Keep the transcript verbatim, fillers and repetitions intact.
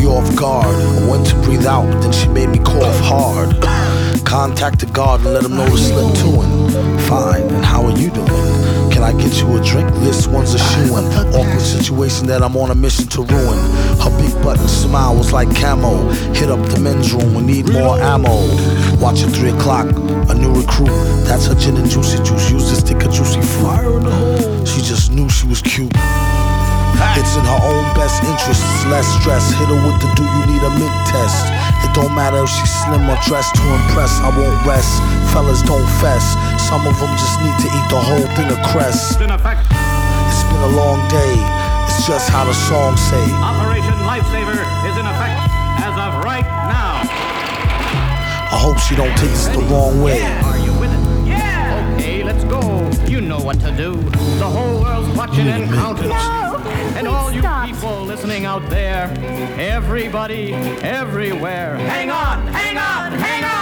me off guard. I went to breathe out, but then she made me cough hard. Contacted God and let him know to slip to it. Fine, and how are you doing? Can I get you a drink? This one's a shoe-in. Awkward situation that I'm on a mission to ruin. Her big button smile was like camo. Hit up the men's room, we need more ammo. Watch at three o'clock, a new recruit. That's her gin and juicy juice. Used to stick a juicy fruit. She just knew she was cute. It's in her own best interests, less stress. Hit her with the do you need a mint test. It don't matter if she's slim or dressed to impress. I won't rest, fellas don't fess. Some of them just need to eat the whole thing of crest. It's been a long day, it's just how the song say. Operation Lifesaver is in effect as of right now. I hope she don't take this the wrong way. Are you with it? Yeah! Okay, let's go. You know what to do. The whole world's watching and counting. No! And Please all you stop. people listening out there, everybody, everywhere, hang on, hang on, hang on!